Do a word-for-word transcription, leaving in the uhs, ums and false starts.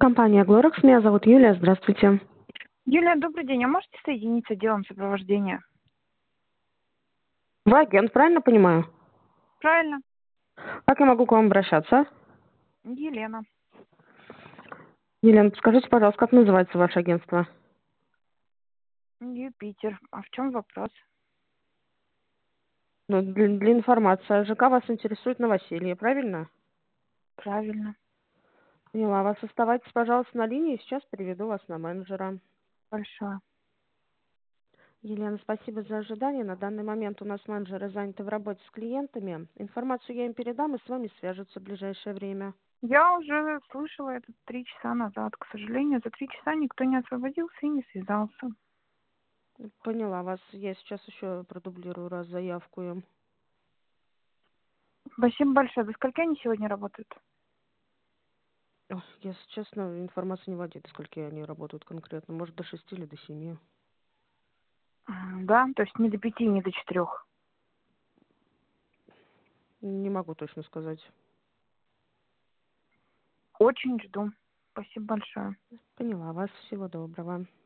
Компания Глоракс, меня зовут Юлия, здравствуйте. Юлия, добрый день. А можете соединить с отделом сопровождения? Вы агент, правильно понимаю? Правильно. Как я могу к вам обращаться? Елена. Елена, скажите, пожалуйста, как называется ваше агентство? Юпитер. А в чем вопрос? Ну, для, для информации. ЖК вас интересует новоселье, правильно? Правильно. Поняла вас. Оставайтесь, пожалуйста, на линии, сейчас переведу вас на менеджера. Большое. Елена, спасибо за ожидание. На данный момент у нас менеджеры заняты в работе с клиентами. Информацию я им передам и с вами свяжутся в ближайшее время. Я уже слышала это три часа назад. К сожалению, за три часа никто не освободился и не связался. Поняла вас. Я сейчас еще продублирую раз заявку им. Спасибо большое. До скольки они сегодня работают? Ой, если честно, информация не владеет, сколько они работают конкретно. Может, до шести или до семи. М, Да, то есть не до пяти, не до четырех. Не могу точно сказать. Очень жду. Спасибо большое. Поняла вас. Всего доброго.